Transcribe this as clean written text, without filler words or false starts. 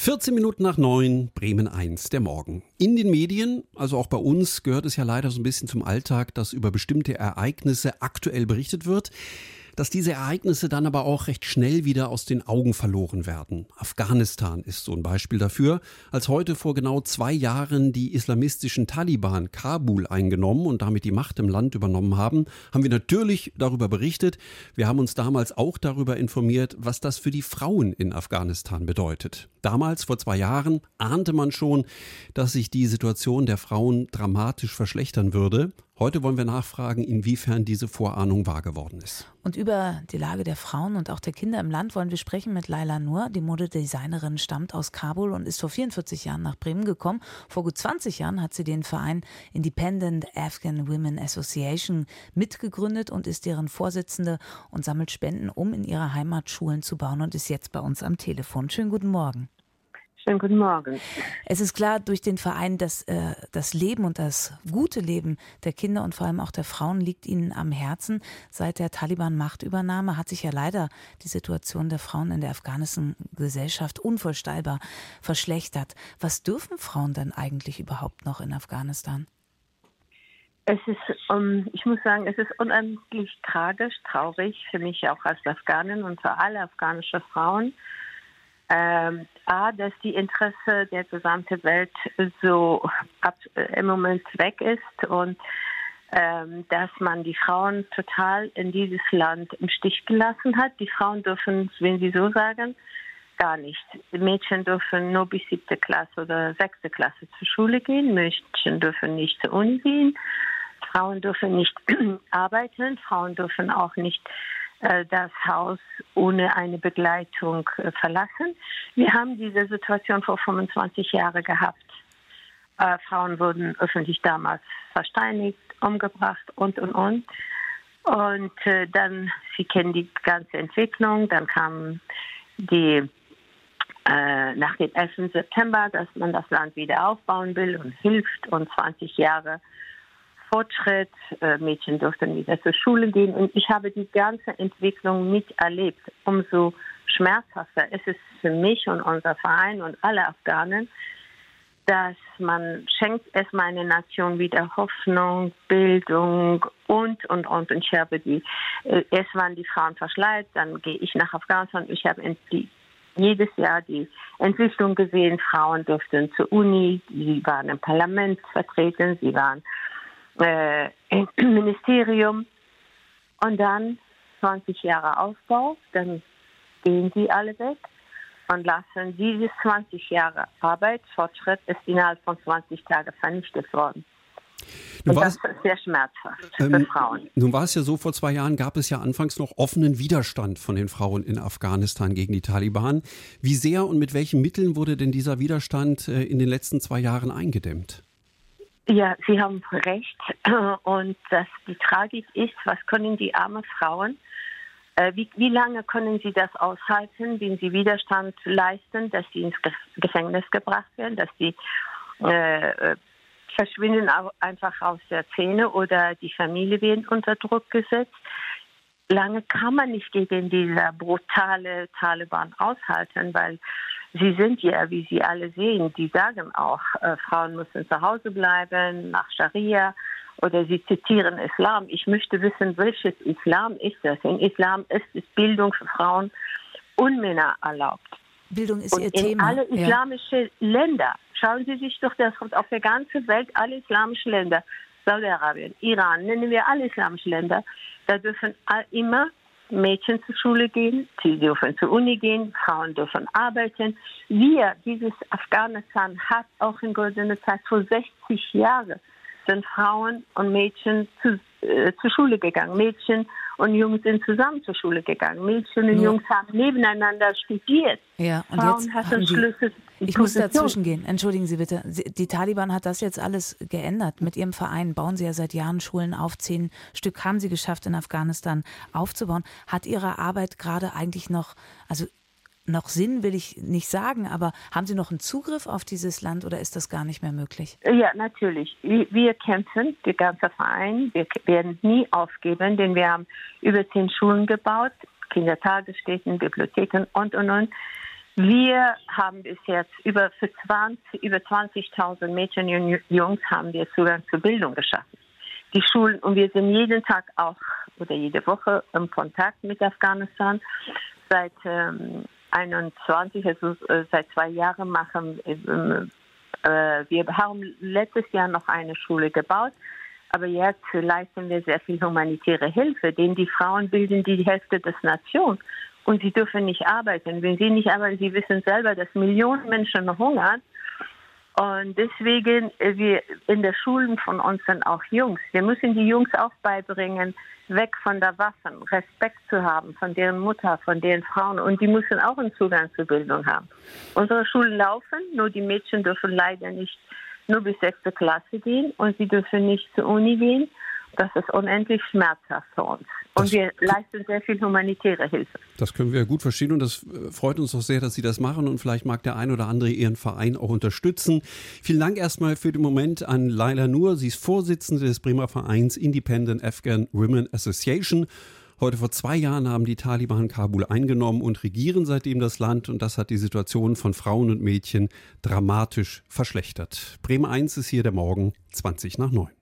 14 Minuten nach 9, Bremen 1, der Morgen. In den Medien, also auch bei uns, gehört es ja leider so ein bisschen zum Alltag, dass über bestimmte Ereignisse aktuell berichtet wird, dass diese Ereignisse dann aber auch recht schnell wieder aus den Augen verloren werden. Afghanistan ist so ein Beispiel dafür. Als heute vor genau 2 Jahren die islamistischen Taliban Kabul eingenommen und damit die Macht im Land übernommen haben, haben wir natürlich darüber berichtet. Wir haben uns damals auch darüber informiert, was das für die Frauen in Afghanistan bedeutet. Damals, vor 2 Jahren, ahnte man schon, dass sich die Situation der Frauen dramatisch verschlechtern würde. Heute wollen wir nachfragen, inwiefern diese Vorahnung wahr geworden ist. Und über die Lage der Frauen und auch der Kinder im Land wollen wir sprechen mit Laila Nur. Die Modedesignerin stammt aus Kabul und ist vor 44 Jahren nach Bremen gekommen. Vor gut 20 Jahren hat sie den Verein Independent Afghan Women Association mitgegründet und ist deren Vorsitzende und sammelt Spenden, um in ihrer Heimat Schulen zu bauen und ist jetzt bei uns am Telefon. Schönen guten Morgen. Schönen guten Morgen. Es ist klar durch den Verein, dass das Leben und das gute Leben der Kinder und vor allem auch der Frauen liegt Ihnen am Herzen. Seit der Taliban-Machtübernahme hat sich ja leider die Situation der Frauen in der Afghanistan-Gesellschaft unvorstellbar verschlechtert. Was dürfen Frauen denn eigentlich überhaupt noch in Afghanistan? Es ist, ich muss sagen, es ist unendlich tragisch, traurig für mich auch als Afghanin und für alle afghanische Frauen. Dass die Interesse der gesamten Welt so im Moment weg ist und dass man die Frauen total in dieses Land im Stich gelassen hat. Die Frauen dürfen, wenn Sie so sagen, gar nicht. Die Mädchen dürfen nur bis 7. Klasse oder 6. Klasse zur Schule gehen. Mädchen dürfen nicht zur Uni gehen. Frauen dürfen nicht arbeiten. Frauen dürfen auch nicht das Haus ohne eine Begleitung verlassen. Wir haben diese Situation vor 25 Jahren gehabt. Frauen wurden öffentlich damals versteinigt, umgebracht und. Und dann, Sie kennen die ganze Entwicklung, dann kam die nach dem 11. September, dass man das Land wieder aufbauen will und hilft und 20 Jahre Fortschritt, Mädchen durften wieder zur Schule gehen und ich habe die ganze Entwicklung miterlebt. Umso schmerzhafter ist es für mich und unser Verein und alle Afghanen, dass man schenkt erstmal einer Nation wieder Hoffnung, Bildung und. Ich habe erst waren die Frauen verschleiert, dann gehe ich nach Afghanistan. Ich habe jedes Jahr die Entwicklung gesehen. Frauen durften zur Uni, sie waren im Parlament vertreten, sie waren im Ministerium und dann 20 Jahre Aufbau, dann gehen sie alle weg und lassen diese 20 Jahre Arbeitsfortschritt ist innerhalb von 20 Tagen vernichtet worden. Und das ist sehr schmerzhaft für Frauen. Nun war es ja so, vor 2 Jahren gab es ja anfangs noch offenen Widerstand von den Frauen in Afghanistan gegen die Taliban. Wie sehr und mit welchen Mitteln wurde denn dieser Widerstand in den letzten 2 Jahren eingedämmt? Ja, Sie haben recht. Und die Tragik ist, was können die armen Frauen, wie lange können sie das aushalten, wenn sie Widerstand leisten, dass sie ins Gefängnis gebracht werden, dass sie verschwinden einfach aus der Szene oder die Familie wird unter Druck gesetzt. Lange kann man nicht gegen diese brutale Taliban aushalten, weil sie sind ja, wie Sie alle sehen, die sagen auch, Frauen müssen zu Hause bleiben, nach Scharia, oder sie zitieren Islam. Ich möchte wissen, welches Islam ist das? In Islam ist es Bildung für Frauen und Männer erlaubt. Bildung ist und Ihr in Thema. Alle islamische Länder, schauen Sie sich doch das auf der ganzen Welt, alle islamischen Länder, Saudi-Arabien, Iran, nennen wir alle islamischen Länder, da dürfen immer Mädchen zur Schule gehen, sie dürfen zur Uni gehen, Frauen dürfen arbeiten. Dieses Afghanistan hat auch in goldener Zeit vor 60 Jahren sind Frauen und Mädchen zur Schule gegangen. Mädchen und Jungs sind zusammen zur Schule gegangen. Mädchen und Jungs haben nebeneinander studiert. Ja, und Frauen jetzt hatten Schlüssel. Ich muss dazwischen gehen. Entschuldigen Sie bitte. Die Taliban hat das jetzt alles geändert. Mit Ihrem Verein bauen Sie ja seit Jahren Schulen auf. 10 Stück haben Sie geschafft, in Afghanistan aufzubauen. Hat Ihre Arbeit gerade eigentlich noch Sinn, will ich nicht sagen, aber haben Sie noch einen Zugriff auf dieses Land oder ist das gar nicht mehr möglich? Ja, natürlich. Wir kämpfen, der ganze Verein. Wir werden nie aufgeben, denn wir haben über 10 Schulen gebaut, Kindertagesstätten, Bibliotheken und. Wir haben bis jetzt über 20.000 Mädchen und Jungs haben wir Zugang zur Bildung geschaffen. Die Schulen, und wir sind jeden Tag auch oder jede Woche im Kontakt mit Afghanistan. Seit 21, also seit 2 Jahren wir haben letztes Jahr noch eine Schule gebaut, aber jetzt leisten wir sehr viel humanitäre Hilfe, denn die Frauen bilden die Hälfte des Nations und sie dürfen nicht arbeiten. Wenn sie nicht arbeiten, sie wissen selber, dass Millionen Menschen hungern. Und deswegen, wir in der Schulen von uns sind auch Jungs. Wir müssen die Jungs auch beibringen, weg von der Waffen, Respekt zu haben von deren Mutter, von deren Frauen. Und die müssen auch einen Zugang zur Bildung haben. Unsere Schulen laufen, nur die Mädchen dürfen leider nicht nur bis 6. Klasse gehen und sie dürfen nicht zur Uni gehen. Das ist unendlich schmerzhaft für uns. Und wir leisten sehr viel humanitäre Hilfe. Das können wir gut verstehen und das freut uns auch sehr, dass Sie das machen und vielleicht mag der ein oder andere Ihren Verein auch unterstützen. Vielen Dank erstmal für den Moment an Laila Nur. Sie ist Vorsitzende des Bremer Vereins Independent Afghan Women Association. Heute vor 2 Jahren haben die Taliban Kabul eingenommen und regieren seitdem das Land und das hat die Situation von Frauen und Mädchen dramatisch verschlechtert. Bremen 1 ist hier der Morgen 20 nach 9.